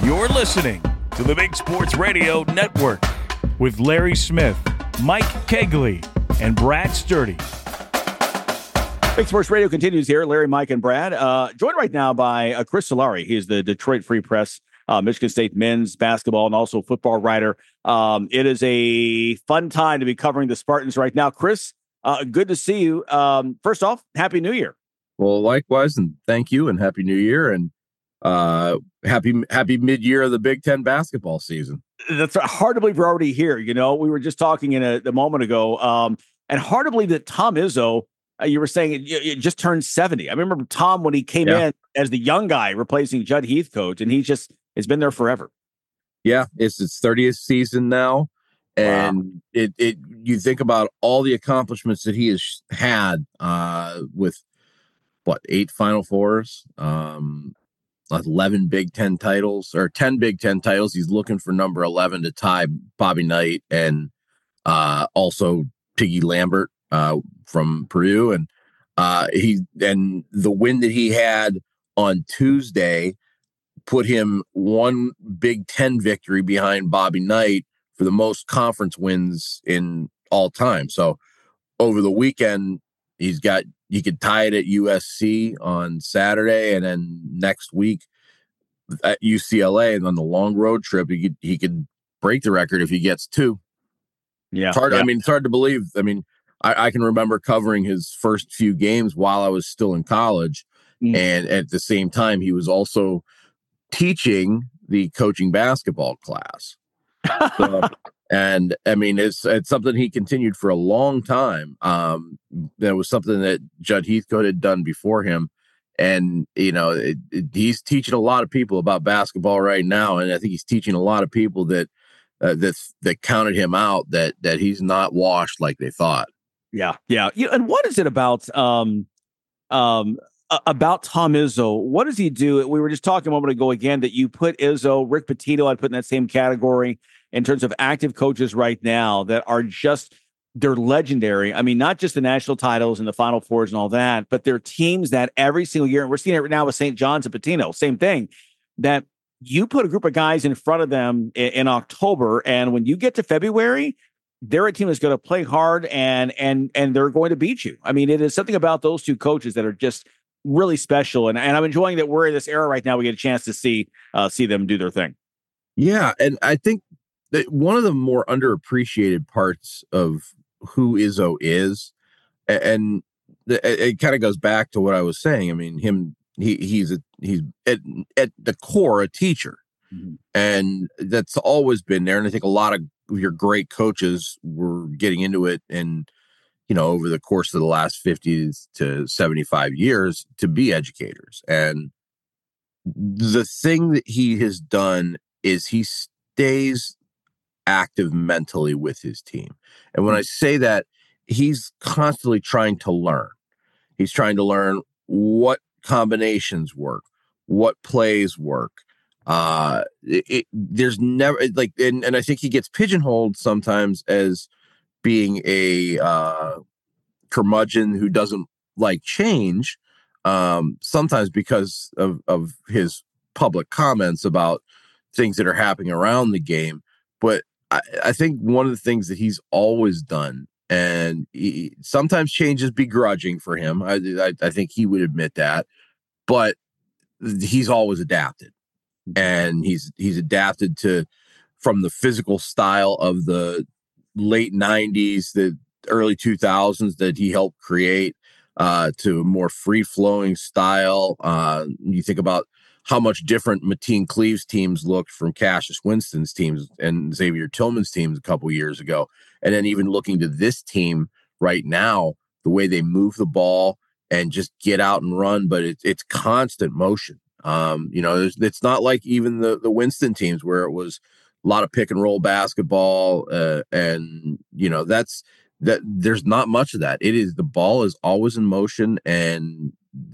You're listening to the Big Sports Radio Network with Larry Smith, Mike Kegley, and Brad Sturdy. Big Sports Radio continues here. Larry, Mike, and Brad. Joined right now by Chris Solari. He's the Detroit Free Press, Michigan State men's basketball and also football writer. It is a fun time to be covering the Spartans right now. Chris, good to see you. First off, Happy New Year. Well, likewise, and thank you, and Happy New Year, and happy mid-year of the Big Ten basketball season. That's hard to believe we're already here. You know, we were just talking a moment ago, and hard to believe that Tom Izzo, you were saying it just turned 70. I remember Tom when he came in as the young guy replacing Judd Heathcote, and it's been there forever. Yeah, it's its 30th season now, and you think about all the accomplishments that he has had with 8 Final Fours, 11 Big Ten titles, or 10 Big Ten titles. He's looking for number 11 to tie Bobby Knight and also Piggy Lambert from Purdue. And the win that he had on Tuesday put him one Big Ten victory behind Bobby Knight for the most conference wins in all time. So over the weekend, he could tie it at USC on Saturday, and then next week at UCLA, and on the long road trip, he could break the record if he gets 2. Yeah, it's hard. Yeah. I mean, it's hard to believe. I mean, I can remember covering his first few games while I was still in college, and at the same time, he was also teaching the coaching basketball class. So, and I mean, it's something he continued for a long time. That was something that Judd Heathcote had done before him. And, you know, he's teaching a lot of people about basketball right now. And I think he's teaching a lot of people that counted him out, that he's not washed like they thought. Yeah. And what is it about Tom Izzo? What does he do? We were just talking a moment ago again that you put Izzo, Rick Pitino, I'd put in that same category in terms of active coaches right now that are they're legendary. I mean, not just the national titles and the Final Fours and all that, but they're teams that every single year, and we're seeing it right now with St. John's and Pitino, same thing, that you put a group of guys in front of them in October, and when you get to February, they're a team that's going to play hard and they're going to beat you. I mean, it is something about those two coaches that are just really special, and I'm enjoying that we're in this era right now. We get a chance to see them do their thing. Yeah, and I think that one of the more underappreciated parts of who Izzo is, and it kind of goes back to what I was saying. I mean, he's at the core a teacher, and that's always been there. And I think a lot of your great coaches were getting into it, and you know, over the course of the last 50 to 75 years, to be educators. And the thing that he has done is he stays active mentally with his team. And when I say that, he's constantly trying to learn. He's trying to learn what combinations work, what plays work. There's never and I think he gets pigeonholed sometimes as being a curmudgeon who doesn't like change, sometimes because of his public comments about things that are happening around the game. But I think one of the things that he's always done, and sometimes change is begrudging for him. I think he would admit that, but he's always adapted, and he's adapted from the physical style of the late 90s, the early 2000s that he helped create, to a more free-flowing style. You think about how much different Mateen Cleave's teams looked from Cassius Winston's teams and Xavier Tillman's teams a couple years ago. And then even looking to this team right now, the way they move the ball and just get out and run, but it's constant motion. You know, it's not like even the Winston teams where it was a lot of pick and roll basketball. And, you know, there's not much of that. The ball is always in motion, and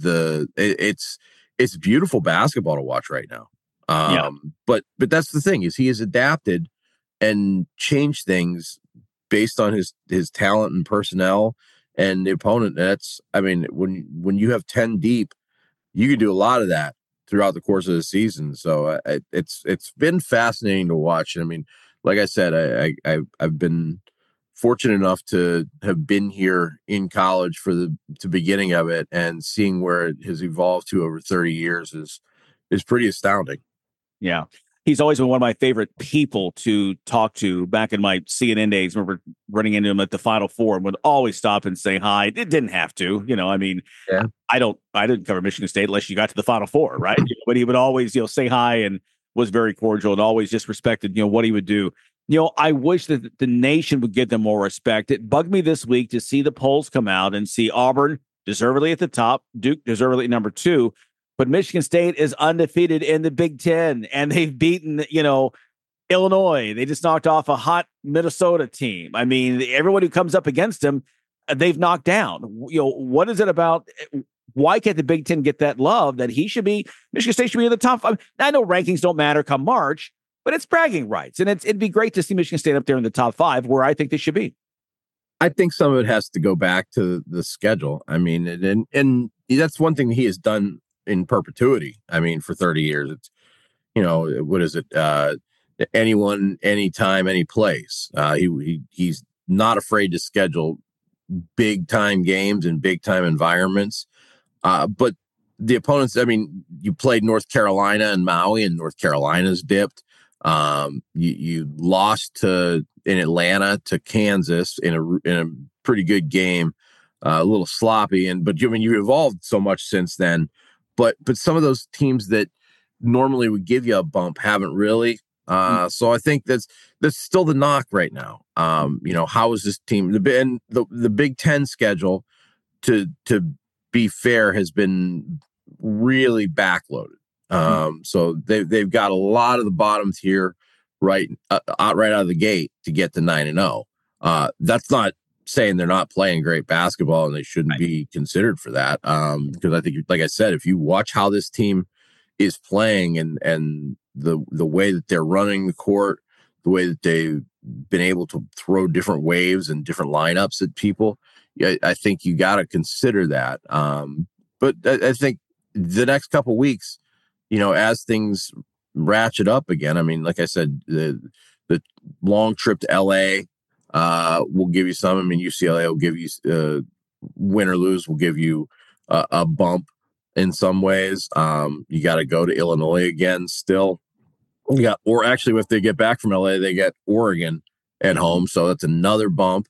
it's beautiful basketball to watch right now. But that's the thing, is he has adapted and changed things based on his talent and personnel and the opponent. When you have 10 deep, you can do a lot of that throughout the course of the season. So it's been fascinating to watch. I mean, like I said, I've been fortunate enough to have been here in college for the beginning of it, and seeing where it has evolved to over 30 years is pretty astounding. Yeah. He's always been one of my favorite people to talk to back in my CNN days. I remember running into him at the Final Four and would always stop and say hi. It didn't have to, I mean, yeah. I didn't cover Michigan State unless you got to the Final Four, right? But he would always, say hi and was very cordial and always just respected, what he would do. I wish that the nation would give them more respect. It bugged me this week to see the polls come out and see Auburn deservedly at the top, Duke deservedly at number 2. But Michigan State is undefeated in the Big Ten, and they've beaten, Illinois. They just knocked off a hot Minnesota team. I mean, everyone who comes up against them, they've knocked down. What is it about? Why can't the Big Ten get that love that Michigan State should be in the top 5? I know rankings don't matter come March, but it's bragging rights. And it'd be great to see Michigan State up there in the top 5 where I think they should be. I think some of it has to go back to the schedule. I mean, and that's one thing he has done in perpetuity. I mean, for 30 years, it's, what is it? Anyone, anytime, any place. He's not afraid to schedule big time games in big time environments. But the opponents, I mean, you played North Carolina and Maui, and North Carolina's dipped. You lost in Atlanta to Kansas in a pretty good game, a little sloppy, but you evolved so much since then. But some of those teams that normally would give you a bump haven't really. So I think that's still the knock right now. How is this team? The Big Ten schedule, to be fair, has been really backloaded. So they've got a lot of the bottom tier right out of the gate to get to 9-0. That's not saying they're not playing great basketball and they shouldn't be considered for that. Because I think, like I said, if you watch how this team is playing and the way that they're running the court, the way that they've been able to throw different waves and different lineups at people, I think you got to consider that. But I think the next couple weeks, as things ratchet up again, I mean, like I said, the long trip to LA will give you some. I mean, UCLA will give you win or lose will give you a bump in some ways. You got to go to Illinois again still. Or actually, if they get back from LA, they get Oregon at home, so that's another bump.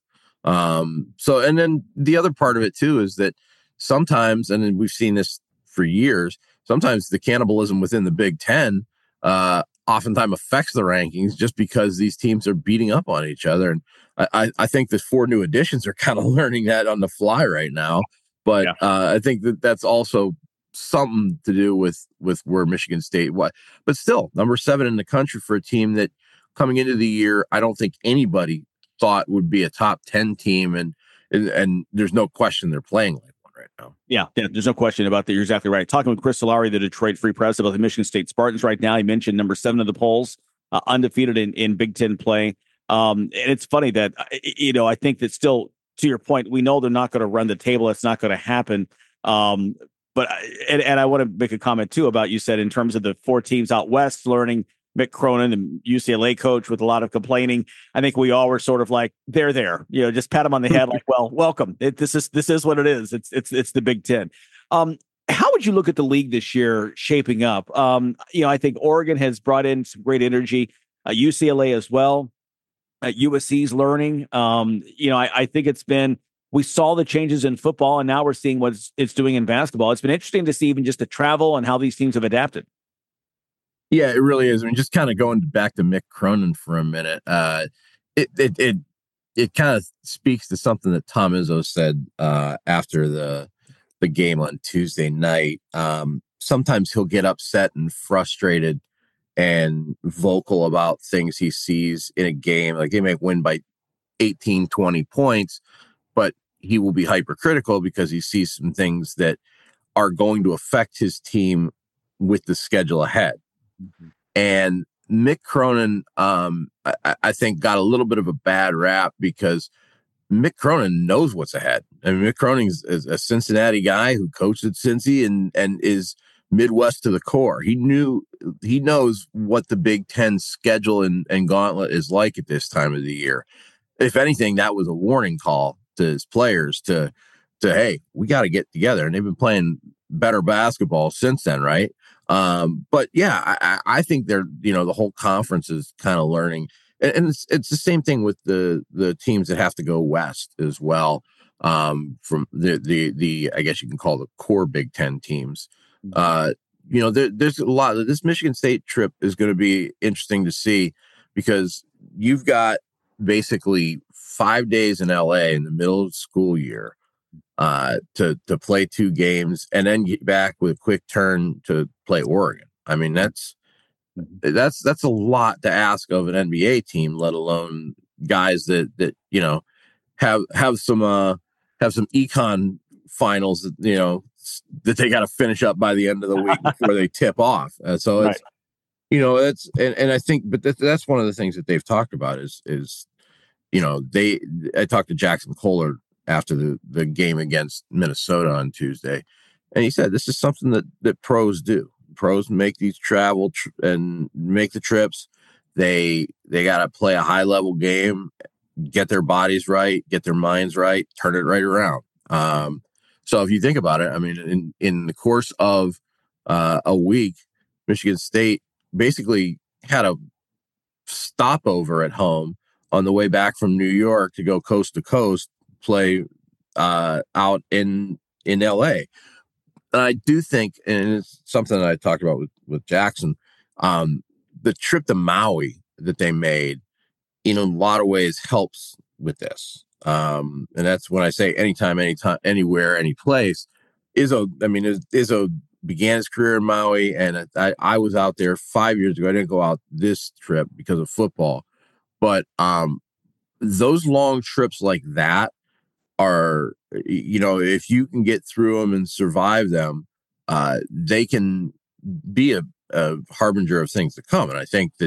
And then the other part of it too is that sometimes, and we've seen this for years, sometimes the cannibalism within the Big Ten oftentimes affects the rankings just because these teams are beating up on each other. And I think the 4 new additions are kind of learning that on the fly right now. But I think that's also something to do with where Michigan State was. But still, number 7 in the country for a team that coming into the year, I don't think anybody thought would be a top 10 team. And there's no question they're playing like one right now. Yeah, there's no question about that. You're exactly right. Talking with Chris Solari, the Detroit Free Press, about the Michigan State Spartans right now. He mentioned number 7 of the polls, undefeated in Big Ten play. And it's funny that, I think that still, to your point, we know they're not going to run the table. It's not going to happen. But I want to make a comment, too, about you said in terms of the 4 teams out west learning Mick Cronin, the UCLA coach, with a lot of complaining. I think we all were sort of like, they're there, just pat them on the head like, well, welcome. This is what it is. It's the Big Ten. How would you look at the league this year shaping up? I think Oregon has brought in some great energy, UCLA as well. USC's learning. I think we saw the changes in football, and now we're seeing what it's doing in basketball. It's been interesting to see even just the travel and how these teams have adapted. Yeah, it really is. I mean, just kind of going back to Mick Cronin for a minute, it kind of speaks to something that Tom Izzo said after the game on Tuesday night. Sometimes he'll get upset and frustrated and vocal about things he sees in a game. Like they may win by 18, 20 points, but he will be hypercritical because he sees some things that are going to affect his team with the schedule ahead. Mm-hmm. And Mick Cronin, I think, got a little bit of a bad rap because Mick Cronin knows what's ahead. I mean, Mick Cronin is a Cincinnati guy who coached at Cincy and is Midwest to the core. He knows what the Big Ten schedule and gauntlet is like at this time of the year. If anything, that was a warning call to his players to hey, we got to get together. And they've been playing better basketball since then, right? But yeah, I think they're, the whole conference is kind of learning. And it's the same thing with the teams that have to go west as well. From the I guess you can call the core Big Ten teams. There's a lot of this Michigan State trip is going to be interesting to see because you've got basically 5 days in LA in the middle of the school year to play 2 games and then get back with a quick turn to play Oregon. I mean, that's a lot to ask of an NBA team, let alone guys that have some econ finals that that they got to finish up by the end of the week before they tip off. So it's it's and I think, but that's one of the things that they've talked about is I talked to Jackson Kohler after the game against Minnesota on Tuesday, and he said this is something that pros do. Pros make these travel and make the trips. They got to play a high level game, get their bodies right, get their minds right, turn it right around. So if you think about it, I mean, in the course of a week, Michigan State basically had a stopover at home on the way back from New York to go coast to coast, play out in LA. And I do think, and it's something that I talked about with Jackson, the trip to Maui that they made, in a lot of ways helps with this. And that's when I say anytime, anywhere, any place. Izzo began his career in Maui, and I was out there 5 years ago. I didn't go out this trip because of football, but those long trips like that are, if you can get through them and survive them, they can be a harbinger of things to come. And I think that,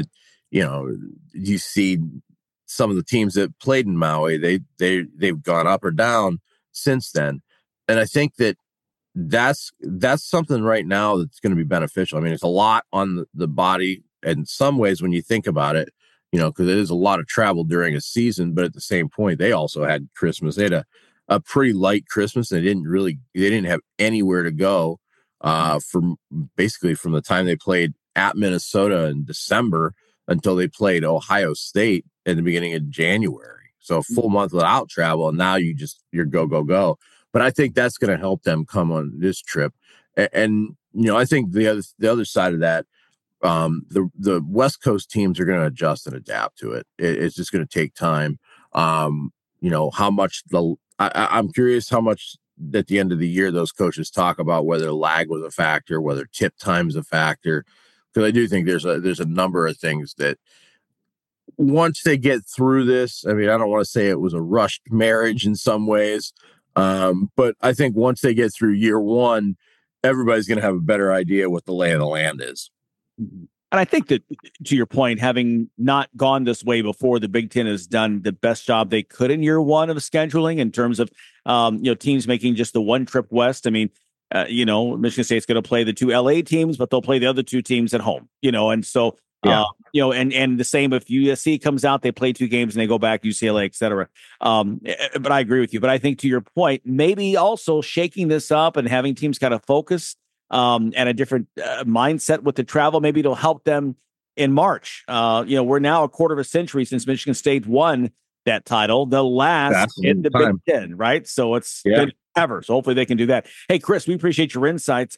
you see some of the teams that played in Maui, they've gone up or down since then. And I think that's something right now that's going to be beneficial. I mean, it's a lot on the body in some ways when you think about it, because it is a lot of travel during a season, but at the same point, they also had Christmas. They had a pretty light Christmas. And they didn't have anywhere to go from the time they played at Minnesota in December until they played Ohio State at the beginning of January. So a full month without travel. And now you're go. But I think that's going to help them come on this trip. And I think the other side of that, the West Coast teams are going to adjust and adapt to it. It's just going to take time. How much I'm curious how much at the end of the year those coaches talk about whether lag was a factor, whether tip time's a factor. Because I do think there's a number of things that once they get through this, I mean, I don't want to say it was a rushed marriage in some ways, but I think once they get through year one, everybody's going to have a better idea what the lay of the land is. And I think that, to your point, having not gone this way before, the Big Ten has done the best job they could in year one of scheduling in terms of, teams making just the one trip west. I mean, Michigan State's going to play the 2 LA teams, but they'll play the other 2 teams at home, and so, and the same if USC comes out, they play 2 games and they go back, UCLA, et cetera. But I agree with you. But I think to your point, maybe also shaking this up and having teams kind of focus and a different mindset with the travel, maybe it'll help them in March. We're now a quarter of a century since Michigan State won that title, the last in the Big Ten, right? So it's been ever. So hopefully they can do that. Hey, Chris, we appreciate your insights.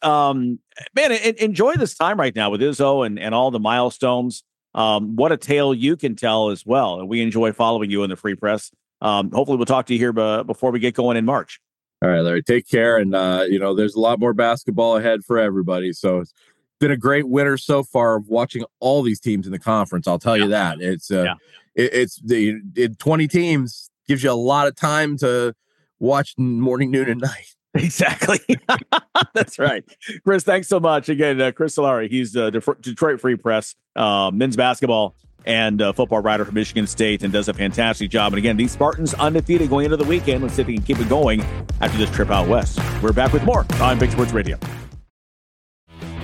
Enjoy this time right now with Izzo and all the milestones. What a tale you can tell as well. And we enjoy following you in the Free Press. Hopefully we'll talk to you here before we get going in March. All right, Larry, take care. And, there's a lot more basketball ahead for everybody. So it's been a great winter so far of watching all these teams in the conference. I'll tell you that. It's 20 teams gives you a lot of time to watch morning, noon, and night. Exactly. That's right. Chris, thanks so much. Again, Chris Solari, he's the Detroit Free Press men's basketball and football writer for Michigan State, and does a fantastic job. And again, these Spartans undefeated going into the weekend. Let's see if they can keep it going after this trip out west. We're back with more on Big Sports Radio.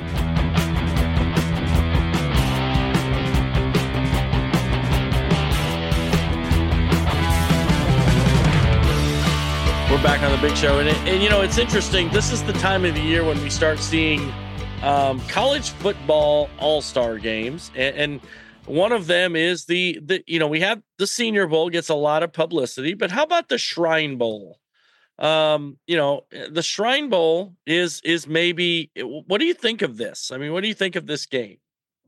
back on the Big Show. And you know, it's interesting. This is the time of the year when we start seeing college football all-star games. And one of them is the we have the Senior Bowl gets a lot of publicity, but how about the Shrine Bowl? The Shrine Bowl is maybe, what do you think of this? I mean, what do you think of this game?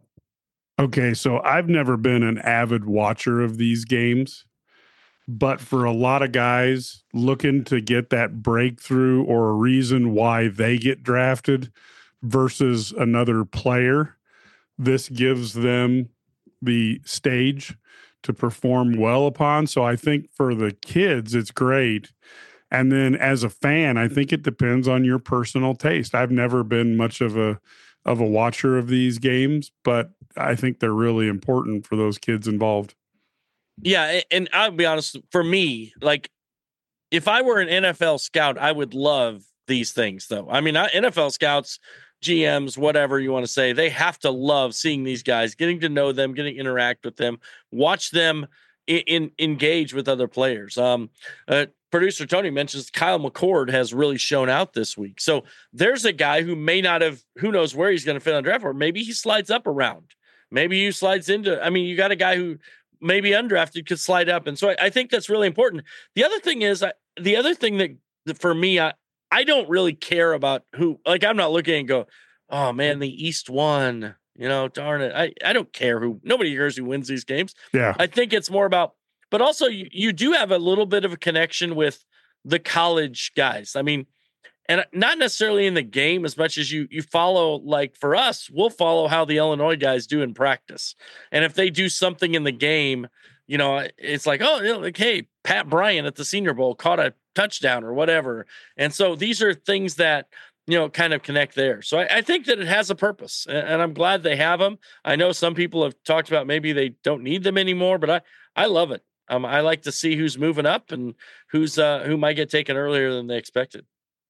Okay, so I've never been an avid watcher of these games, but for a lot of guys looking to get that breakthrough or a reason why they get drafted versus another player, this gives them the stage to perform well upon. So I think for the kids, it's great. And then as a fan, I think it depends on your personal taste. I've never been much of a watcher of these games, but I think they're really important for those kids involved. Yeah, and I'll be honest, for me, like, if I were an NFL scout, I would love these things, though. I mean, NFL scouts, GMs, whatever you want to say, they have to love seeing these guys, getting to know them, getting to interact with them, watch them engage with other players. Producer Tony mentions Kyle McCord has really shown out this week. So there's a guy who may not have, who knows where he's going to fit on draft board. Maybe he slides up around. Maybe he slides into, I mean, you got a guy who maybe undrafted could slide up. And so I think that's really important. The other thing is, that for me, I don't really care about who, like, I'm not looking and go, oh man, the East won, darn it. I don't care nobody cares who wins these games. Yeah. I think it's more about, but also you do have a little bit of a connection with the college guys. I mean, and not necessarily in the game as much as you follow, like for us, we'll follow how the Illinois guys do in practice. And if they do something in the game, it's like, hey, Pat Bryant at the Senior Bowl caught a touchdown or whatever. And so these are things that, kind of connect there. So I think that it has a purpose, and I'm glad they have them. I know some people have talked about maybe they don't need them anymore, but I love it. I like to see who's moving up and who might get taken earlier than they expected.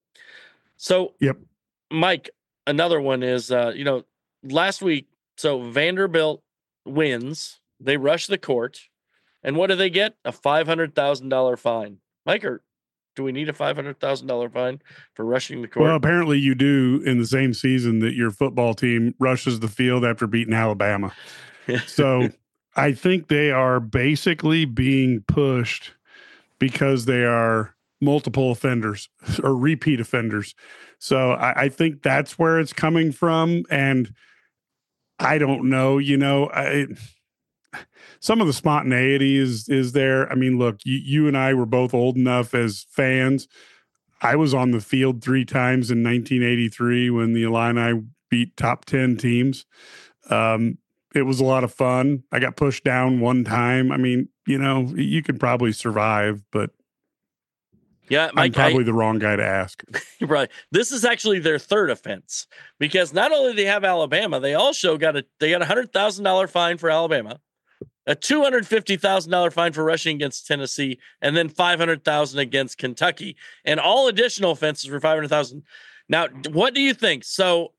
So, yep. Mike, another one is, last week, so Vanderbilt wins. They rush the court. And what do they get? A $500,000 fine. Mike, do we need a $500,000 fine for rushing the court? Well, apparently you do in the same season that your football team rushes the field after beating Alabama. So I think they are basically being pushed because they are multiple offenders or repeat offenders. So I think that's where it's coming from. And I don't know, some of the spontaneity is there. I mean, look, you and I were both old enough as fans. I was on the field 3 times in 1983 when the Illini beat top 10 teams. It was a lot of fun. I got pushed down one time. I mean, you could probably survive, but yeah, Mike, I'm probably the wrong guy to ask. Right. This is actually their third offense, because not only do they have Alabama, they also got a $100,000 fine for Alabama, a $250,000 fine for rushing against Tennessee, and then $500,000 against Kentucky, and all additional offenses for $500,000. Now, what do you think? So,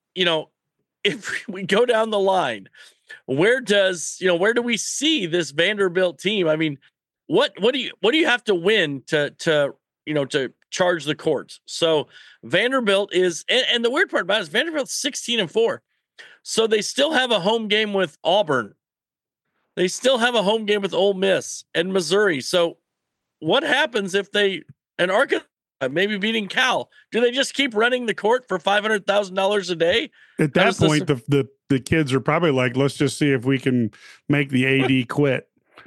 if we go down the line, where do we see this Vanderbilt team? I mean, what do you have to win to charge the courts? So Vanderbilt is, and the weird part about it is Vanderbilt's 16-4. So they still have a home game with Auburn. They still have a home game with Ole Miss and Missouri. So what happens if and Arkansas maybe beating Cal? Do they just keep running the court for $500,000 a day? At that point, the kids are probably like, let's just see if we can make the AD quit.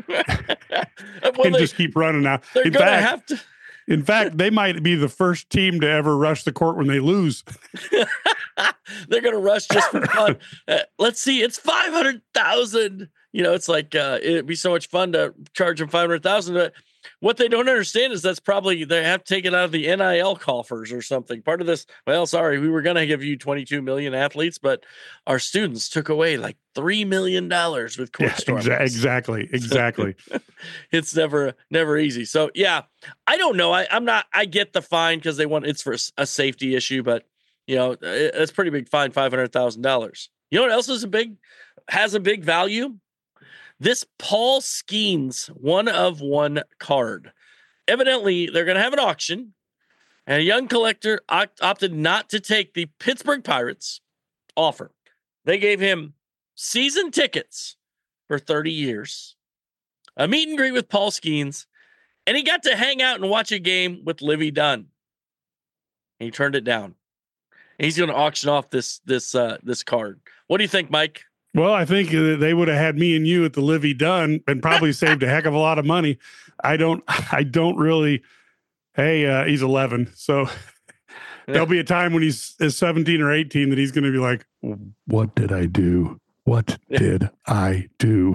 Just keep running out. They're going to have to. In fact, they might be the first team to ever rush the court when they lose. They're going to rush just for fun. Let's see. It's 500,000. It's like it'd be so much fun to charge them 500,000. But what they don't understand is that's probably they have to take it out of the NIL coffers or something. Part of this. Well, sorry, we were going to give you 22 million athletes, but our students took away like $3 million with court stormings. Exactly. It's never easy. So yeah, I don't know. I get the fine because it's for a safety issue, but it's pretty big fine, $500,000. You know what else has a big value? This Paul Skeens 1-of-1 card. Evidently, they're going to have an auction And a young collector opted not to take the Pittsburgh Pirates offer. They gave him season tickets for 30 years, a meet and greet with Paul Skeens, and he got to hang out and watch a game with Livy Dunn. And he turned it down. And he's going to auction off this card. What do you think, Mike? Well, I think they would have had me and you at the Livy Dunn and probably saved a heck of a lot of money. I don't really. Hey, he's 11, so there'll be a time when he's 17 or 18 that he's going to be like, "What did I do? What did I do?"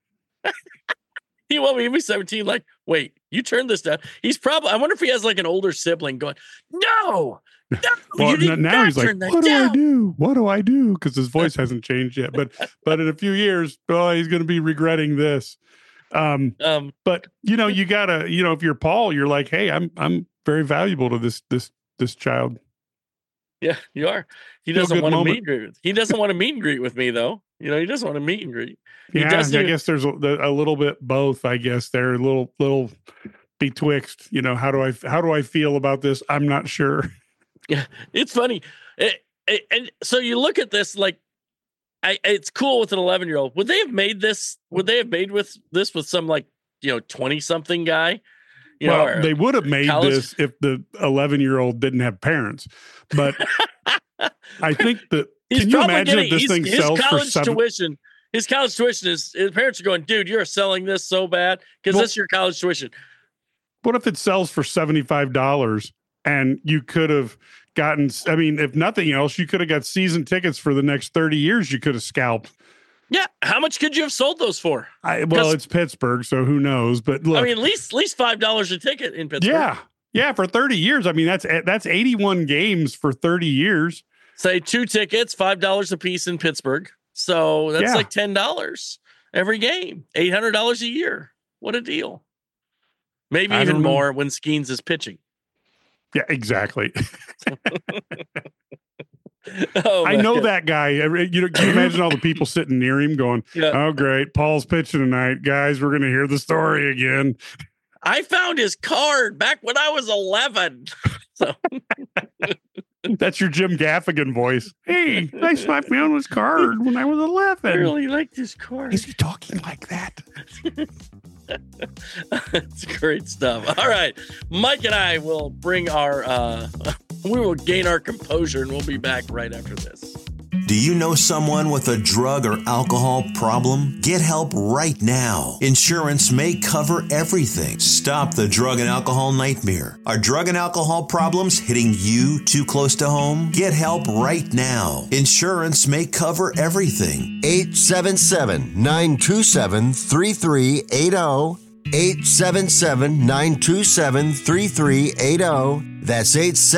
He won't be 17. Like, wait, you turned this down. He's probably. I wonder if he has like an older sibling going, "No, well, you did now he's like, that "What down. do I do? What do I do?" Because his voice hasn't changed yet. But in a few years, he's going to be regretting this. But you gotta, if you're Paul, you're like, hey, I'm very valuable to this child. Yeah, you are. He doesn't want to meet and greet. He doesn't want to meet and greet with me though. He doesn't want to meet and greet. I guess there's a little bit both. I guess they're a little betwixt. How do I feel about this? I'm not sure. Yeah, it's funny. And so you look at this like. It's cool with an 11-year-old. Would they have made this? Would they have made with some 20-something guy? They would have made this if the 11-year-old didn't have parents. But I think that can you imagine if this thing sells for $7? His college tuition is his parents are going, dude, you're selling this so bad because this is your college tuition. What if it sells for $75 and you could have gotten, if nothing else, you could have got season tickets for the next 30 years. You could have scalped. Yeah. How much could you have sold those for? It's Pittsburgh, so who knows? But look, at least $5 a ticket in Pittsburgh. Yeah. For 30 years. That's 81 games for 30 years. Say 2 tickets, $5 a piece in Pittsburgh. So that's like $10 every game, $800 a year. What a deal. Maybe even more when Skeens is pitching. Yeah, exactly. I know that guy. Can you imagine all the people sitting near him going, "Oh, great, Paul's pitching tonight, guys. We're going to hear the story again." I found his card back when I was 11. So that's your Jim Gaffigan voice. Hey, I found his card when I was 11. I really liked his card. Is he talking like that? It's great stuff. All right. Mike and I will bring we will gain our composure and we'll be back right after this. Do you know someone with a drug or alcohol problem? Get help right now. Insurance may cover everything. Stop the drug and alcohol nightmare. Are drug and alcohol problems hitting you too close to home? Get help right now. Insurance may cover everything. 877-927-3380. 877-927-3380. That's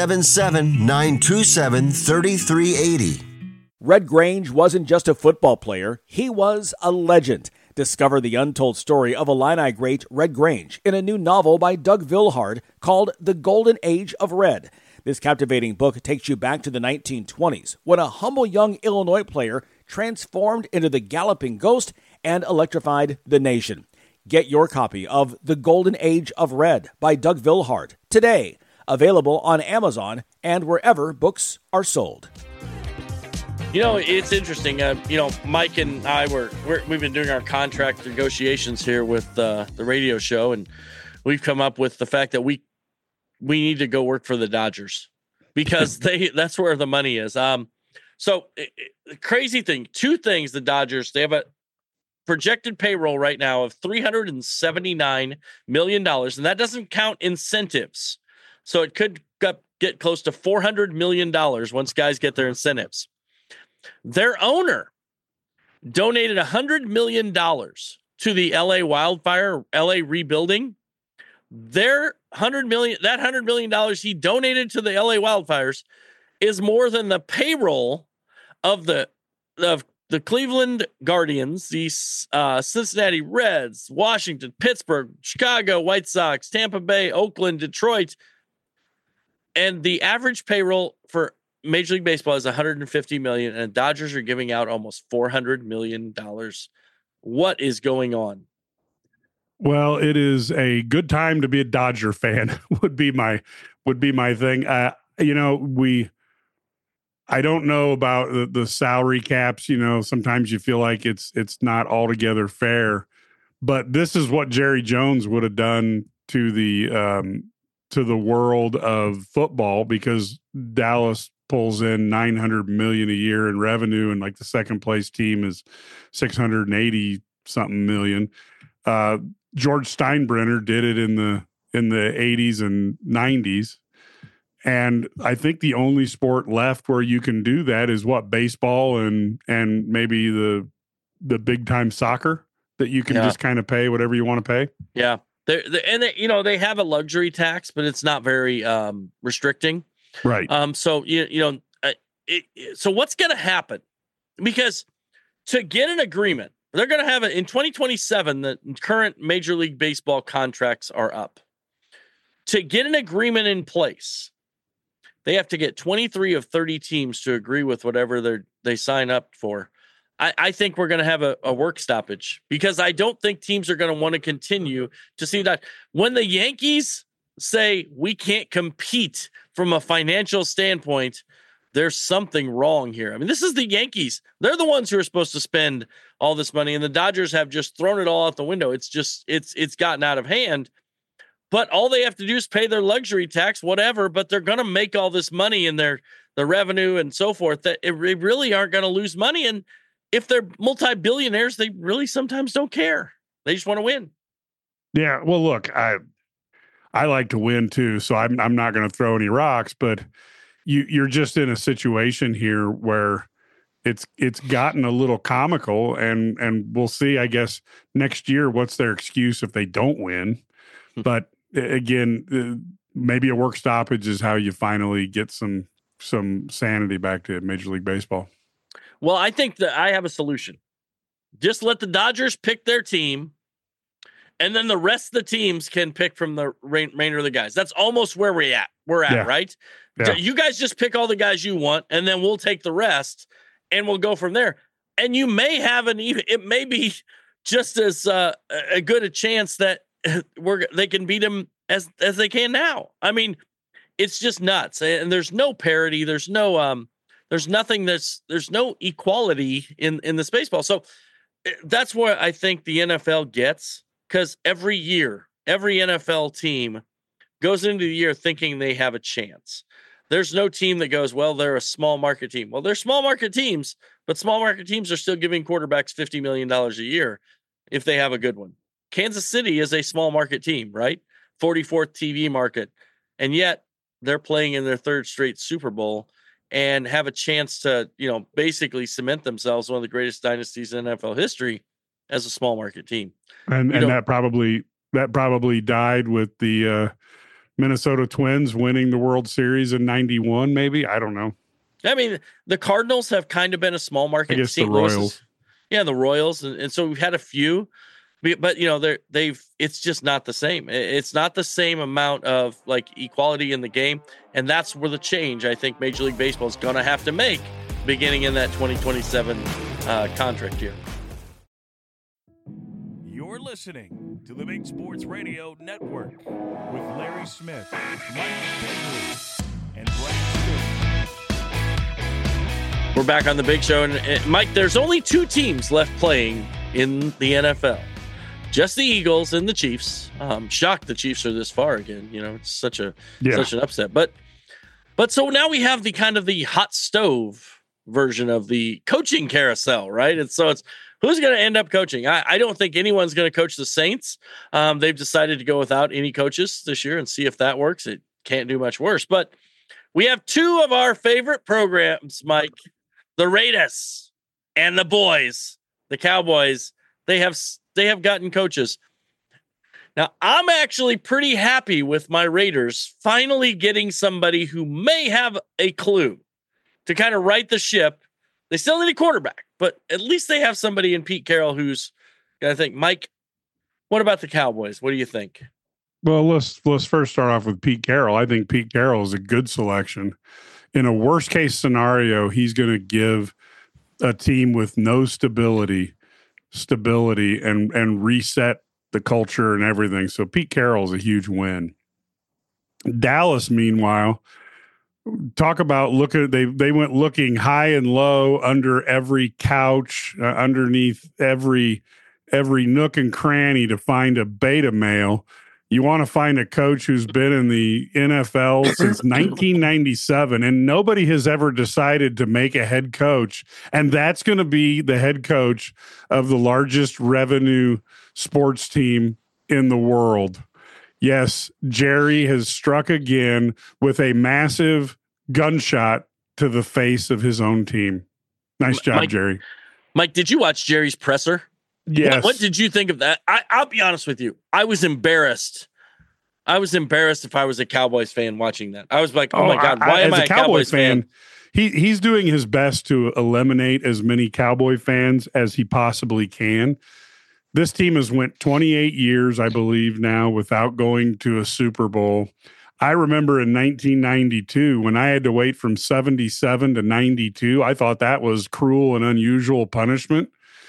877-927-3380. Red Grange wasn't just a football player, he was a legend. Discover the untold story of Illini great Red Grange in a new novel by Doug Vilhard called The Golden Age of Red. This captivating book takes you back to the 1920s when a humble young Illinois player transformed into the galloping ghost and electrified the nation. Get your copy of The Golden Age of Red by Doug Vilhard today. Available on Amazon and wherever books are sold. It's interesting. Mike and I we've been doing our contract negotiations here with the radio show, and we've come up with the fact that we need to go work for the Dodgers because that's where the money is. So the crazy thing, 2 things: the Dodgers, they have a projected payroll right now of $379 million, and that doesn't count incentives. So it could get close to $400 million once guys get their incentives. Their owner donated $100 million to the LA wildfire, LA rebuilding. That $100 million he donated to the LA wildfires is more than the payroll of the Cleveland Guardians, the Cincinnati Reds, Washington, Pittsburgh, Chicago White Sox, Tampa Bay, Oakland, Detroit. And the average payroll for Major League Baseball is $150 million, and Dodgers are giving out almost $400 million. What is going on? Well, it is a good time to be a Dodger fan would be my would be my thing. I don't know about the salary caps. Sometimes you feel like it's not altogether fair, but this is what Jerry Jones would have done to the world of football, because Dallas pulls in $900 million a year in revenue, and like the second place team is $680 something million. George Steinbrenner did it in the 80s and 90s. And I think the only sport left where you can do that is baseball and maybe the big time soccer, that you can just kind of pay whatever you want to pay. Yeah. They have a luxury tax, but it's not very restricting. Right. So what's going to happen? Because to get an agreement, they're going to have it in 2027. The current Major League Baseball contracts are up. To get an agreement in place, they have to get 23 of 30 teams to agree with whatever they sign up for. I think we're going to have a work stoppage, because I don't think teams are going to want to continue to see that. When the Yankees say we can't compete from a financial standpoint, there's something wrong here. I mean, this is the Yankees. They're the ones who are supposed to spend all this money, and the Dodgers have just thrown it all out the window. It's gotten out of hand. But all they have to do is pay their luxury tax, whatever, but they're going to make all this money in the revenue and so forth, that it really aren't going to lose money. And if they're multi-billionaires, they really sometimes don't care. They just want to win. Yeah. Well, look, I like to win too, so I'm not going to throw any rocks, but you're just in a situation here where it's gotten a little comical, and we'll see, I guess, next year what's their excuse if they don't win. But again, maybe a work stoppage is how you finally get some sanity back to Major League Baseball. Well, I think that I have a solution. Just let the Dodgers pick their team, and then the rest of the teams can pick from the remainder of the guys. That's almost where we're at, yeah. Right? Yeah. You guys just pick all the guys you want, and then we'll take the rest, and we'll go from there. And you may have it may be just as a good a chance that they can beat them as they can now. I mean, it's just nuts, and there's no parity. There's no there's no equality in this baseball. So that's what I think the NFL gets, because every year, every NFL team goes into the year thinking they have a chance. There's no team that goes, well, they're a small market team. Well, they're small market teams, but small market teams are still giving quarterbacks $50 million a year if they have a good one. Kansas City is a small market team, right? 44th TV market. And yet they're playing in their third straight Super Bowl and have a chance to, basically cement themselves one of the greatest dynasties in NFL history as a small market team. And that probably died with the Minnesota Twins winning the World Series in 91, maybe. I don't know. I mean, the Cardinals have kind of been a small market. I guess the Royals. The Royals. And so we've had a few, but it's just not the same. It's not the same amount of equality in the game. And that's where the change, I think, Major League Baseball is going to have to make beginning in that 2027 contract year. You're listening to the Big Sports Radio Network with Larry Smith, Mike Kegley, and Brad Stewart. We're back on the Big Show. And Mike, there's only two teams left playing in the NFL. Just the Eagles and the Chiefs. Shocked the Chiefs are this far again. It's such an upset. But so now we have the kind of the hot stove version of the coaching carousel, right? And so it's who's going to end up coaching. I don't think anyone's going to coach the Saints. They've decided to go without any coaches this year and see if that works. It can't do much worse. But we have two of our favorite programs, Mike, the Raiders and the boys, the Cowboys. They have gotten coaches. Now, I'm actually pretty happy with my Raiders finally getting somebody who may have a clue to kind of right the ship. They still need a quarterback, but at least they have somebody in Pete Carroll who's going to think. Mike, what about the Cowboys? What do you think? Well, let's first start off with Pete Carroll. I think Pete Carroll is a good selection. In a worst case scenario, he's going to give a team with no stability and reset the culture and everything. So Pete Carroll is a huge win. Dallas, meanwhile, talk about they went looking high and low under every couch, underneath every nook and cranny to find a beta male. You want to find a coach who's been in the NFL since 1997, and nobody has ever decided to make a head coach. And that's going to be the head coach of the largest revenue sports team in the world. Yes, Jerry has struck again with a massive gunshot to the face of his own team. Nice job, Jerry. Mike, did you watch Jerry's presser? Yes. What did you think of that? I'll be honest with you. I was embarrassed. If I was a Cowboys fan watching that. I was like, oh my God, why am I a Cowboys fan? He's doing his best to eliminate as many Cowboy fans as he possibly can. This team has went 28 years, I believe now, without going to a Super Bowl. I remember in 1992 when I had to wait from 77 to 92. I thought that was cruel and unusual punishment.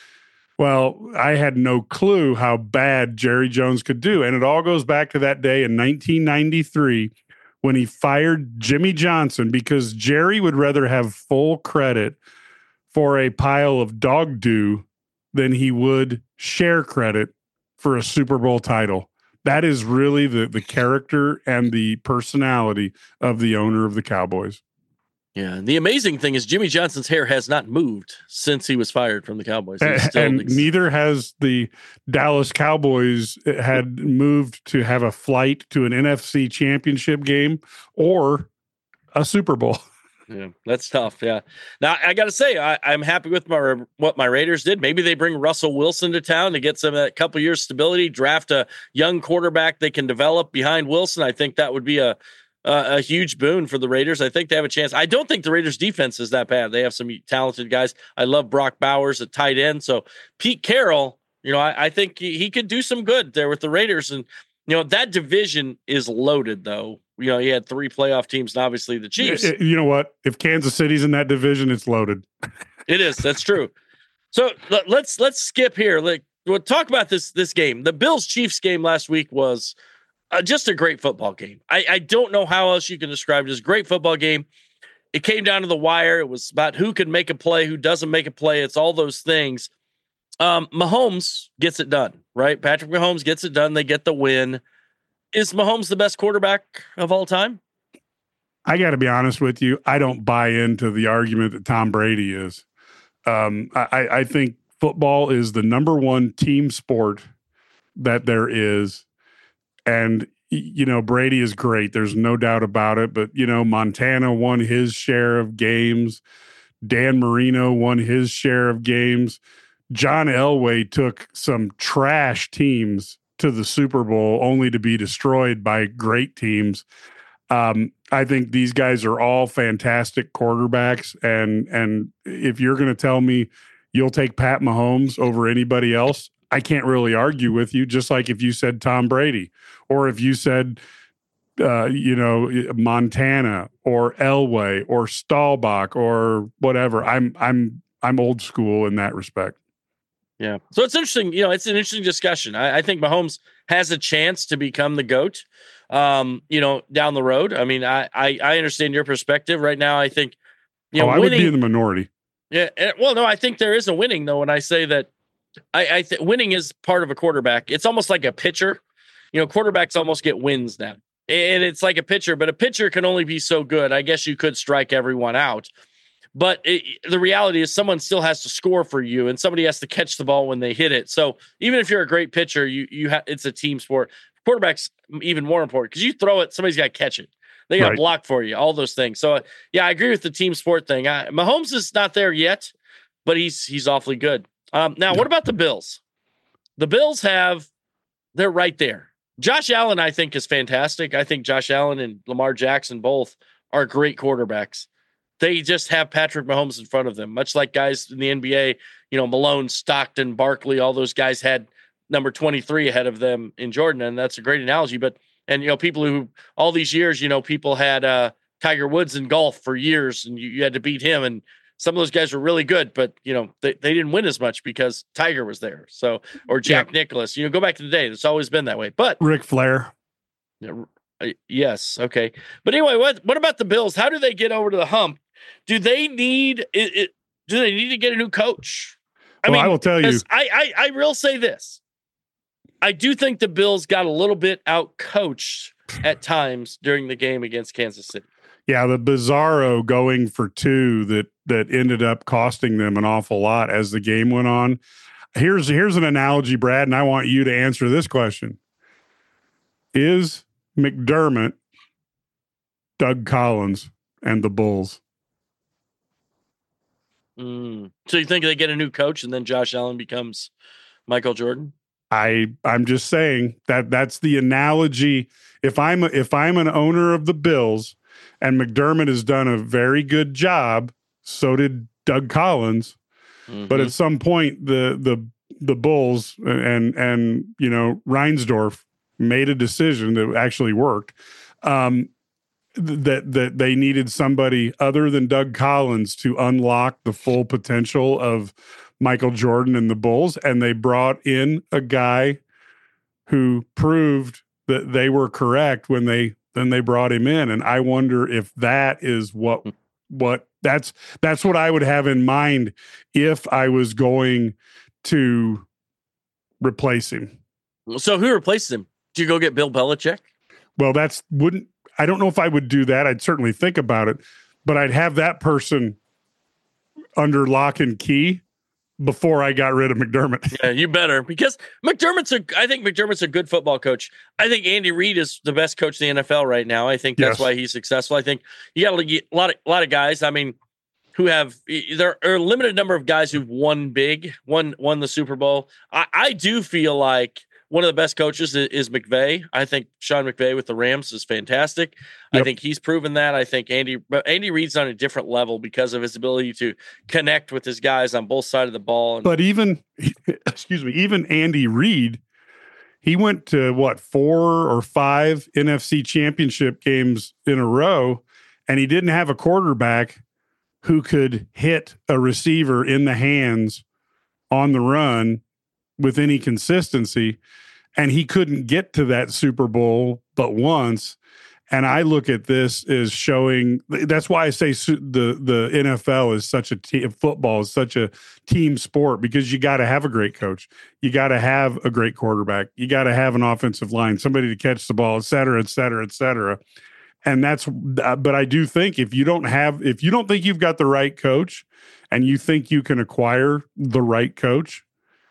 Well, I had no clue how bad Jerry Jones could do. And it all goes back to that day in 1993 when he fired Jimmy Johnson because Jerry would rather have full credit for a pile of dog doo than he would share credit for a Super Bowl title. That is really the character and the personality of the owner of the Cowboys. Yeah. The amazing thing is Jimmy Johnson's hair has not moved since he was fired from the Cowboys. And neither has the Dallas Cowboys had moved to have a flight to an NFC championship game or a Super Bowl. Yeah, that's tough. Yeah. Now I got to say, I'm happy with what my Raiders did. Maybe they bring Russell Wilson to town to get some of that couple years stability, draft a young quarterback they can develop behind Wilson. I think that would be a huge boon for the Raiders. I think they have a chance. I don't think the Raiders defense is that bad. They have some talented guys. I love Brock Bowers at tight end. So Pete Carroll, I think he could do some good there with the Raiders. And, that division is loaded though. He had 3 playoff teams and obviously the Chiefs. You know what? If Kansas City's in that division, it's loaded. It is. That's true. So let's skip here. We'll talk about this game. The Bills-Chiefs game last week was just a great football game. I don't know how else you can describe it as a great football game. It came down to the wire. It was about who can make a play, who doesn't make a play. It's all those things. Mahomes gets it done, right? Patrick Mahomes gets it done. They get the win. Is Mahomes the best quarterback of all time? I got to be honest with you. I don't buy into the argument that Tom Brady is. I think football is the number one team sport that there is. And, Brady is great. There's no doubt about it. But, Montana won his share of games. Dan Marino won his share of games. John Elway took some trash teams to the Super Bowl only to be destroyed by great teams. I think these guys are all fantastic quarterbacks. And if you're going to tell me you'll take Pat Mahomes over anybody else, I can't really argue with you. Just like if you said Tom Brady, or if you said, Montana or Elway or Staubach or whatever. I'm old school in that respect. Yeah. So it's interesting. It's an interesting discussion. I think Mahomes has a chance to become the GOAT, down the road. I mean, I understand your perspective right now. I think, I winning, would be in the minority. Yeah. Well, no, I think there is a winning though. When I say that, I think winning is part of a quarterback. It's almost like a pitcher. Quarterbacks almost get wins now. And it's like a pitcher, but a pitcher can only be so good. I guess you could strike everyone out. But the reality is someone still has to score for you, and somebody has to catch the ball when they hit it. So even if you're a great pitcher, it's a team sport. Quarterback's even more important because you throw it, somebody's got to catch it. They got to block for you, all those things. So, I agree with the team sport thing. Mahomes is not there yet, but he's awfully good. Now, what about the Bills? The Bills they're right there. Josh Allen, I think, is fantastic. I think Josh Allen and Lamar Jackson both are great quarterbacks. They just have Patrick Mahomes in front of them, much like guys in the NBA, Malone, Stockton, Barkley, all those guys had number 23 ahead of them in Jordan. And that's a great analogy. But, people who all these years, people had Tiger Woods in golf for years and you had to beat him. And some of those guys were really good, but, they didn't win as much because Tiger was there. So, or Jack Nicklaus, go back to the day. It's always been that way. But Ric Flair. Yes. Okay. But anyway, what about the Bills? How do they get over to the hump? Do they need it? Do they need to get a new coach? I will tell you. I will say this. I do think the Bills got a little bit out-coached at times during the game against Kansas City. Yeah, the bizarro going for 2 that ended up costing them an awful lot as the game went on. Here's an analogy, Brad, and I want you to answer this question. Is McDermott Doug Collins and the Bulls? So you think they get a new coach and then Josh Allen becomes Michael Jordan? I'm just saying that's the analogy. If I'm an owner of the Bills and McDermott has done a very good job, so did Doug Collins. Mm-hmm. But at some point the Bulls and Reinsdorf made a decision that actually worked. That they needed somebody other than Doug Collins to unlock the full potential of Michael Jordan and the Bulls, and they brought in a guy who proved that they were correct when they brought him in. And I wonder if that is what that's what I would have in mind if I was going to replace him. So who replaces him? Do you go get Bill Belichick? Well, I don't know if I would do that. I'd certainly think about it, but I'd have that person under lock and key before I got rid of McDermott. Yeah, you better, because I think McDermott's a good football coach. I think Andy Reid is the best coach in the NFL right now. I think that's why he's successful. I think you got a lot of guys. I mean, who have, there are a limited number of guys who've won big, won the Super Bowl. I do feel like one of the best coaches is McVay. I think Sean McVay with the Rams is fantastic. Yep. I think he's proven that. I think Andy Reid's on a different level because of his ability to connect with his guys on both sides of the ball. But even Andy Reid, he went to 4 or 5 NFC championship games in a row, and he didn't have a quarterback who could hit a receiver in the hands on the run with any consistency. And he couldn't get to that Super Bowl but once. And I look at this as showing, that's why I say the NFL is such a football is such a team sport, because you got to have a great coach. You got to have a great quarterback. You got to have an offensive line, somebody to catch the ball, et cetera, et cetera, et cetera. And but I do think if you don't think you've got the right coach and you think you can acquire the right coach,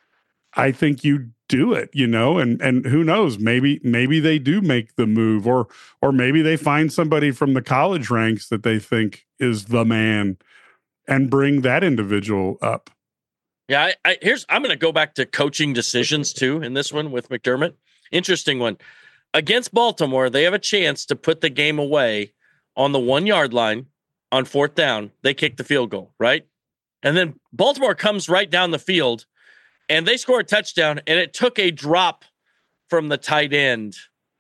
I think you do it, and who knows, maybe they do make the move, or maybe they find somebody from the college ranks that they think is the man and bring that individual up. Yeah. I'm going to go back to coaching decisions too in this one with McDermott. Interesting one. Against Baltimore, they have a chance to put the game away on the 1 yard line on 4th down. They kick the field goal, right? And then Baltimore comes right down the field and they score a touchdown, and it took a drop from the tight end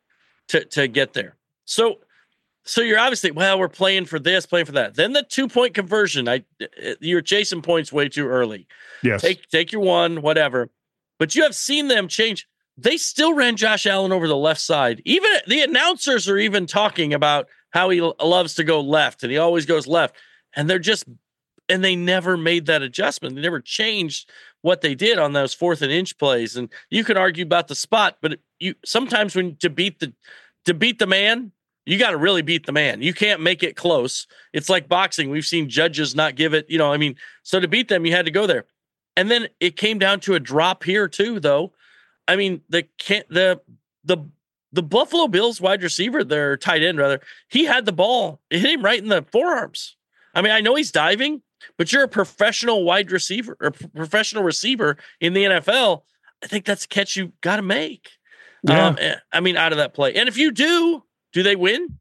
to get there. So you're obviously, we're playing for this, playing for that. Then the 2-point conversion, you're chasing points way too early. Yes. Take your one, whatever. But you have seen them change. They still ran Josh Allen over the left side. Even the announcers are even talking about how he loves to go left, and he always goes left. And they never made that adjustment. They never changed what they did on those 4th and inch plays. And you can argue about the spot, but sometimes to beat the man, you got to really beat the man. You can't make it close. It's like boxing. We've seen judges not give it, so to beat them, you had to go there. And then it came down to a drop here too, though. I mean, the Buffalo Bills wide receiver, their tight end rather, he had the ball. It hit him right in the forearms. I mean, I know he's diving, but you're a professional wide receiver or professional receiver in the NFL. I think that's a catch you got to make. Yeah. Out of that play. And if you do they win?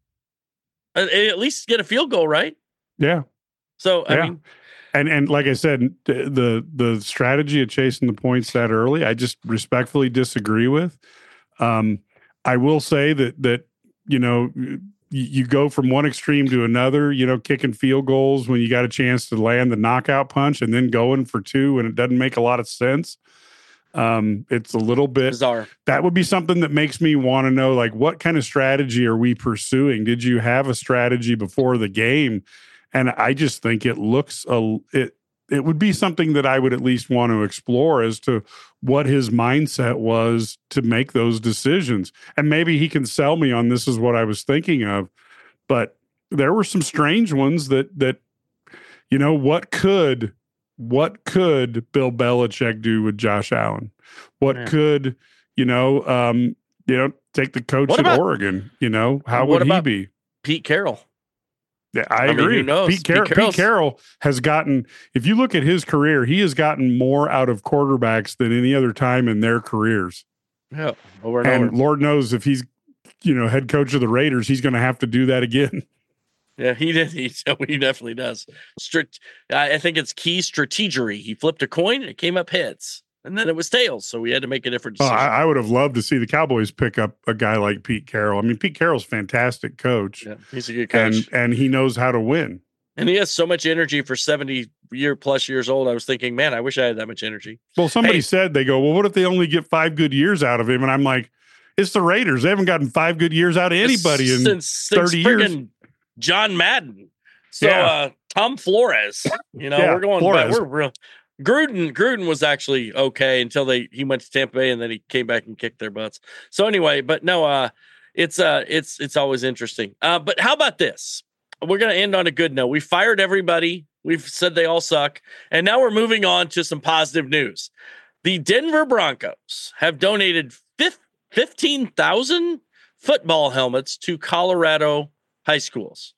At least get a field goal, right? Yeah. So, And like I said, the strategy of chasing the points that early, I just respectfully disagree with. I will say that you go from one extreme to another, kicking field goals when you got a chance to land the knockout punch and then going for 2 and it doesn't make a lot of sense. It's a little bit bizarre. That would be something that makes me want to know, like, what kind of strategy are we pursuing? Did you have a strategy before the game? And I just think it looks it would be something that I would at least want to explore as to what his mindset was to make those decisions. And maybe he can sell me on this is what I was thinking of. But there were some strange ones that you know, what could Bill Belichick do with Josh Allen? What could, take the coach at Oregon, how would he be? Pete Carroll. Yeah, I agree. Who knows? Pete Carroll has gotten, if you look at his career, he has gotten more out of quarterbacks than any other time in their careers. Yeah. And Lord knows if he's, head coach of the Raiders, he's going to have to do that again. Yeah, he did. He definitely does. I think it's key strategery. He flipped a coin and it came up heads, and then it was tails. So we had to make a different decision. I would have loved to see the Cowboys pick up a guy like Pete Carroll. I mean, Pete Carroll's a fantastic coach. Yeah, he's a good coach. And he knows how to win. And he has so much energy for 70+ years old. I was thinking, man, I wish I had that much energy. Well, somebody said, they go, well, what if they only get 5 good years out of him? And I'm like, it's the Raiders. They haven't gotten 5 good years out of anybody since 30 years. John Madden. So Tom Flores, we're going back. We're real. Gruden was actually okay until he went to Tampa Bay, and then he came back and kicked their butts. So anyway, but no, it's always interesting. But how about this? We're going to end on a good note. We fired everybody. We've said they all suck. And now we're moving on to some positive news. The Denver Broncos have donated 15,000 football helmets to Colorado high schools.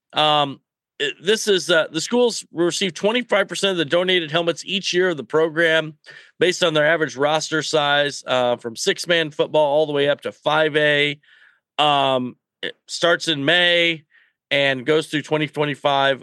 This is the schools receive 25% of the donated helmets each year of the program based on their average roster size, from 6-man football all the way up to 5A. It starts in May and goes through 2025.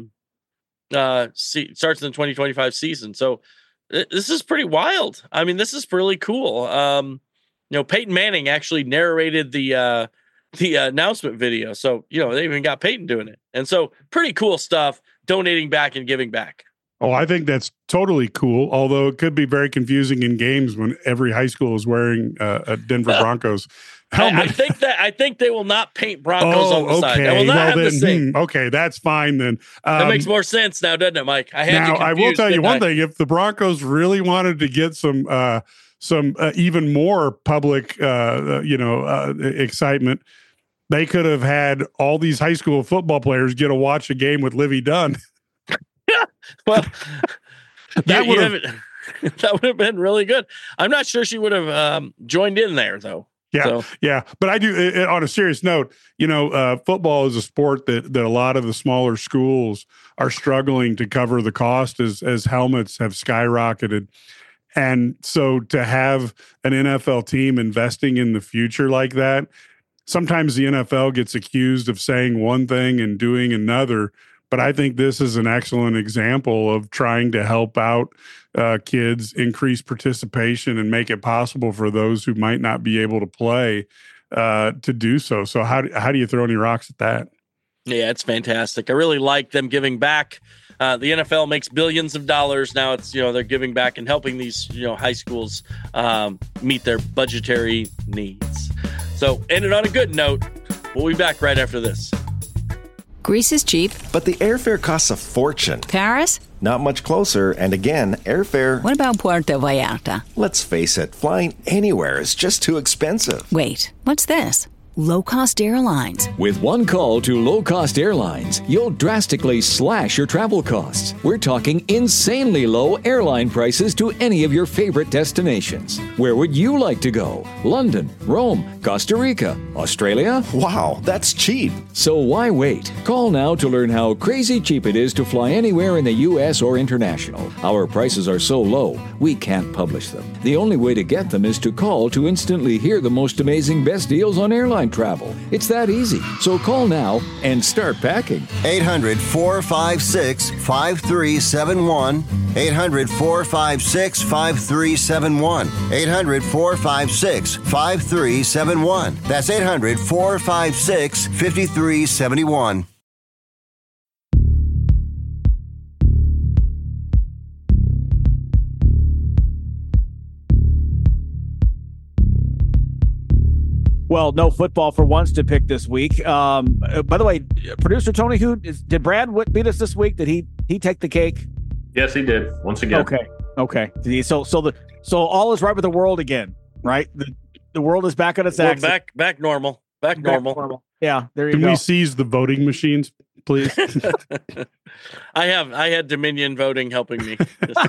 Starts in the 2025 season. So this is pretty wild. I mean, this is really cool. Peyton Manning actually narrated the announcement video. So, they even got Peyton doing it. And so pretty cool stuff, donating back and giving back. Oh, I think that's totally cool. Although it could be very confusing in games when every high school is wearing a Denver Broncos helmet. I think they will not paint Broncos on the side. They will not have the same. Okay, that's fine then. That makes more sense now, doesn't it, Mike? I will tell you one thing. If the Broncos really wanted to get some even more public, excitement, they could have had all these high school football players get to watch a game with Livy Dunn. Well, that would have been really good. I'm not sure she would have joined in there, though. Yeah. But I do, on a serious note, football is a sport that a lot of the smaller schools are struggling to cover the cost as helmets have skyrocketed. And so to have an NFL team investing in the future like that, sometimes the NFL gets accused of saying one thing and doing another. But I think this is an excellent example of trying to help out kids, increase participation, and make it possible for those who might not be able to play to do so. So how do you throw any rocks at that? Yeah, it's fantastic. I really like them giving back. The NFL makes billions of dollars now. It's they're giving back and helping these high schools meet their budgetary needs. So ended on a good note. We'll be back right after this. Greece is cheap, but the airfare costs a fortune. Paris? Not much closer, and again, airfare... What about Puerto Vallarta? Let's face it, flying anywhere is just too expensive. Wait, what's this? Low-cost airlines. With one call to low-cost airlines, you'll drastically slash your travel costs. We're talking insanely low airline prices to any of your favorite destinations. Where would you like to go? London, Rome, Costa Rica, Australia? Wow, that's cheap. So why wait? Call now to learn how crazy cheap it is to fly anywhere in the U.S. or international. Our prices are so low, we can't publish them. The only way to get them is to call to instantly hear the most amazing best deals on airline travel. It's that easy. So call now and start packing. 800-456-5371. 800-456-5371. 800-456-5371. That's 800-456-5371. Well, no football for once to pick this week. By the way, producer Tony, did Brad beat us this week? Did he take the cake? Yes, he did once again. Okay. So all is right with the world again, right? The world is back on its axis. Back normal. Back normal. Yeah, there you go. Can we seize the voting machines, please? I had Dominion voting helping me.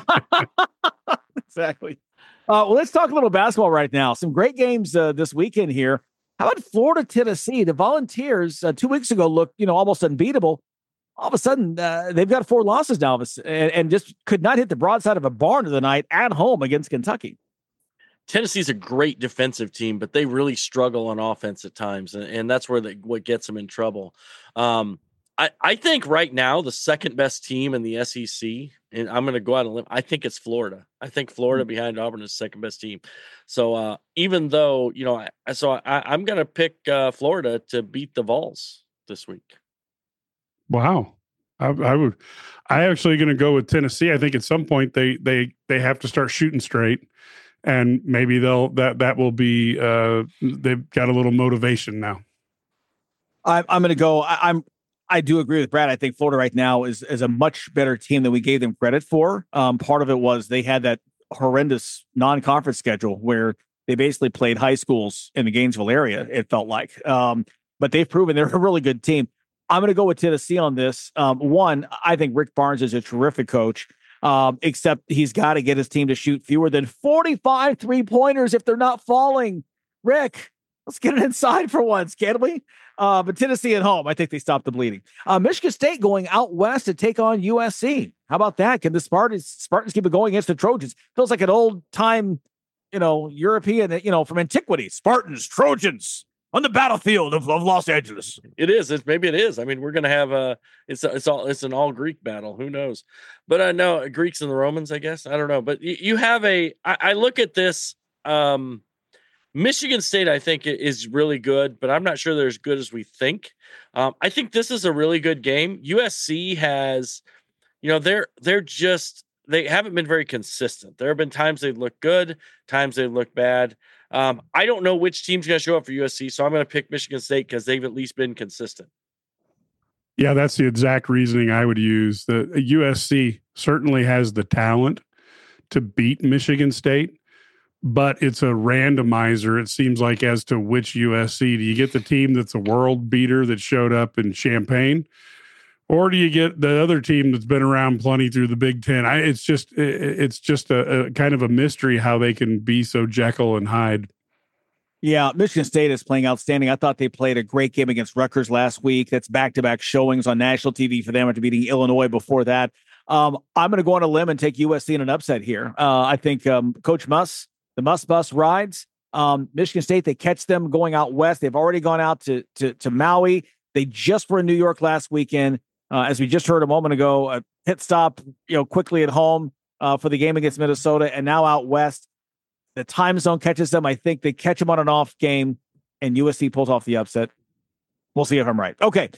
Exactly. Well, let's talk a little basketball right now. Some great games this weekend here. How about Florida, Tennessee? The Volunteers 2 weeks ago looked, almost unbeatable. All of a sudden, they've got 4 losses now and just could not hit the broadside of a barn of the night at home against Kentucky. Tennessee's a great defensive team, but they really struggle on offense at times, and that's where what gets them in trouble. I think right now the second best team in the SEC, and I'm going to go out on a limb, I think it's Florida. I think Florida behind Auburn is the second best team. So even though, I'm going to pick Florida to beat the Vols this week. Wow. I actually going to go with Tennessee. I think at some point they have to start shooting straight. And maybe that will be they've got a little motivation now. I'm going to go. I do agree with Brad. I think Florida right now is a much better team than we gave them credit for. Part of it was they had that horrendous non-conference schedule where they basically played high schools in the Gainesville area. It felt like, but they've proven they're a really good team. I'm going to go with Tennessee on this. One, I think Rick Barnes is a terrific coach. Except he's got to get his team to shoot fewer than 45 3-pointers if they're not falling. Rick, let's get it inside for once, can't we? But Tennessee at home, I think they stopped the bleeding. Michigan State going out west to take on USC. How about that? Can the Spartans keep it going against the Trojans? Feels like an old time, European, from antiquity. Spartans, Trojans on the battlefield of Los Angeles. It is. Maybe it is. I mean, we're going to have it's an all Greek battle. Who knows? But I know Greeks and the Romans, I guess. I don't know. But you have I look at this. Michigan State, I think, is really good, but I'm not sure they're as good as we think. I think this is a really good game. USC has, they haven't been very consistent. There have been times they look good, times they look bad. I don't know which team's going to show up for USC, so I'm going to pick Michigan State because they've at least been consistent. Yeah, that's the exact reasoning I would use. The USC certainly has the talent to beat Michigan State, but it's a randomizer, it seems like, as to which USC. Do you get the team that's a world beater that showed up in Champaign? Or do you get the other team that's been around plenty through the Big Ten? It's just a kind of a mystery how they can be so Jekyll and Hyde. Yeah, Michigan State is playing outstanding. I thought they played a great game against Rutgers last week. That's back-to-back showings on national TV for them after beating Illinois before that. I'm going to go on a limb and take USC in an upset here. I think Coach Muss, the Muss bus rides. Michigan State, they catch them going out west. They've already gone out to Maui. They just were in New York last weekend. As we just heard a moment ago, a pit stop, quickly at home for the game against Minnesota, and now out west. The time zone catches them. I think they catch them on an off game, and USC pulls off the upset. We'll see if I'm right. Okay,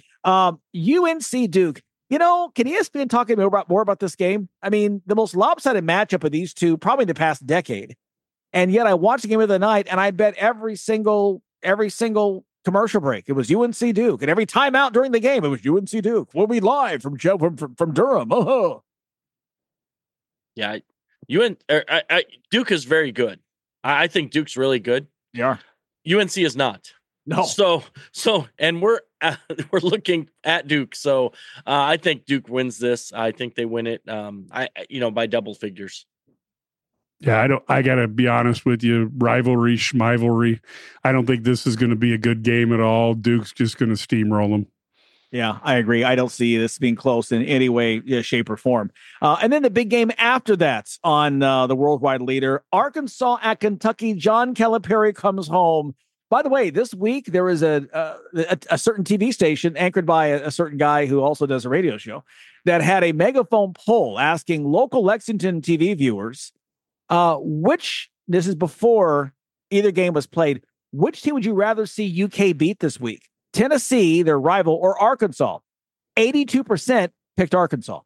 UNC Duke. Can ESPN talk more about this game? I mean, the most lopsided matchup of these two probably in the past decade, and yet I watched the game of the night, and I bet every single commercial break it was UNC Duke, and every timeout during the game it was UNC Duke. We'll be live from Durham. Oh, yeah, Duke is very good. I think Duke's really good. Yeah, UNC is not. No. So, and we're looking at Duke. So, I think Duke wins this. I think they win it. By double figures. Yeah, I got to be honest with you. Rivalry, schmivalry. I don't think this is going to be a good game at all. Duke's just going to steamroll them. Yeah, I agree. I don't see this being close in any way, shape, or form. And then the big game after that on the worldwide leader, Arkansas at Kentucky. John Calipari comes home. By the way, this week there is a certain TV station anchored by a certain guy who also does a radio show that had a megaphone poll asking local Lexington TV viewers, this is before either game was played, which team would you rather see UK beat this week? Tennessee, their rival, or Arkansas? 82% picked Arkansas.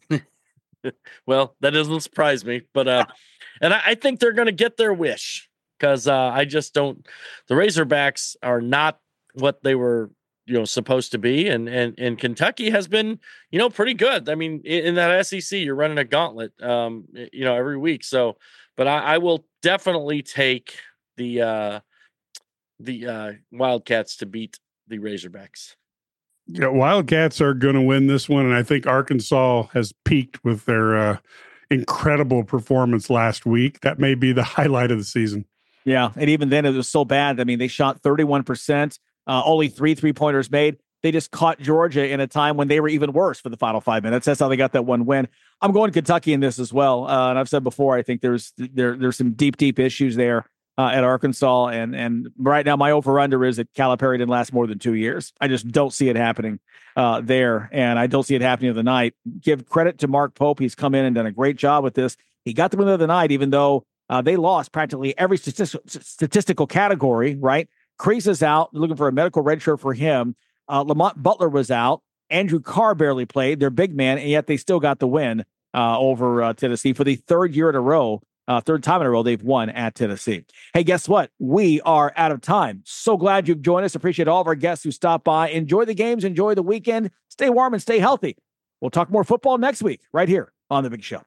Well, that doesn't surprise me, but and I think they're going to get their wish. because I just don't. The Razorbacks are not what they were, supposed to be, and Kentucky has been, pretty good. I mean, in that SEC, you're running a gauntlet, every week. So, but I will definitely take the Wildcats to beat the Razorbacks. Yeah, Wildcats are going to win this one, and I think Arkansas has peaked with their incredible performance last week. That may be the highlight of the season. Yeah, and even then, it was so bad. I mean, they shot 31%, only 3 3-pointers made. They just caught Georgia in a time when they were even worse for the final 5 minutes. That's how they got that one win. I'm going Kentucky in this as well, and I've said before, I think there's some deep issues there at Arkansas, and right now my over-under is that Calipari didn't last more than 2 years. I just don't see it happening there, and I don't see it happening the night. Give credit to Mark Pope. He's come in and done a great job with this. He got the win of the night, even though they lost practically every statistical category, right? Kreese is out, looking for a medical red shirt for him. Lamont Butler was out. Andrew Carr barely played, their big man, and yet they still got the win over Tennessee for the third time in a row they've won at Tennessee. Hey, guess what? We are out of time. So glad you've joined us. Appreciate all of our guests who stopped by. Enjoy the games. Enjoy the weekend. Stay warm and stay healthy. We'll talk more football next week right here on The Big Show.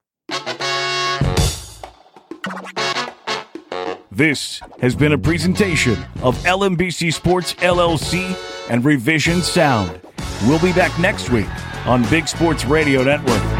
This has been a presentation of LMBC Sports LLC and Revision Sound. We'll be back next week on Big Sports Radio Network.